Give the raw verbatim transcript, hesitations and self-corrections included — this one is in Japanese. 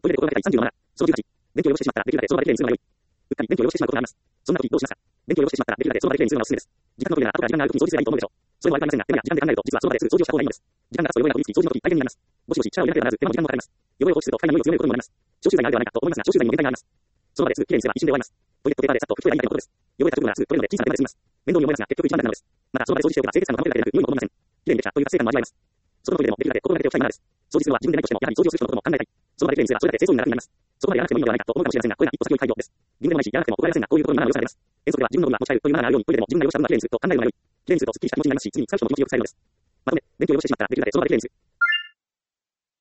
トイレで心がけたいさんじゅうのなな。そのじゅうはち。電気を汚してしまったらできるだけその場できれいにするのが良い。うっかり電気を汚してしまうことがあります。そんな時どうしますか？電気を汚してしまったらできるだけその場できれいにするのがおすすめです。自宅のトイレなら後から時間がある時に掃除すればいいと思うでしょう。それもありかもしれませんが、手間や時間で考えると実はその場ですぐ掃除をした方がいいのです。時間が経つと汚れがこびりつき、掃除の時大変になります。ゴシゴシ力を入れなければならず、手間も時間もかかります。汚れを放置すると不快な匂いを強めることにもなります。消臭剤があるではないかと思いますが、消臭剤にも限界があります。その場ですぐきれいにすれば一瞬で終わります。トイレットペーパーでさっと拭き取ればいいだけのことです。汚れた部分ならすぐ取れるので小さな手間で済みます。面倒に思いますが結局一番大事なのです。またその場で掃除しておけば清潔感も保てるだけでなく、匂いも思いません。きれいにできたという達成感も味わえます。外のトイレでもできるだけ心がけておきたいものです。掃除するのは自分でないとしても、やはり掃除をする人のことも考えたい。その場できれいにすればそれだけ清掃になるになります。そこまでやらなくてもいいのではないかと思うかもしれませんが、これが一歩先を行く態度です。自分でもないし、やらなくても怒られませんが、こういうことにマナーを要されます。遠足では自分の分は持ち帰るというマナーがあるように、トイレでも自分が汚した分はきれいにすると考えるのが良い。きれいにするとすっきりした気持ちになりますし、次に使う人も気持ちよくされるのです。まとめ、電気を汚してしまったらできるだけその場できれいにする。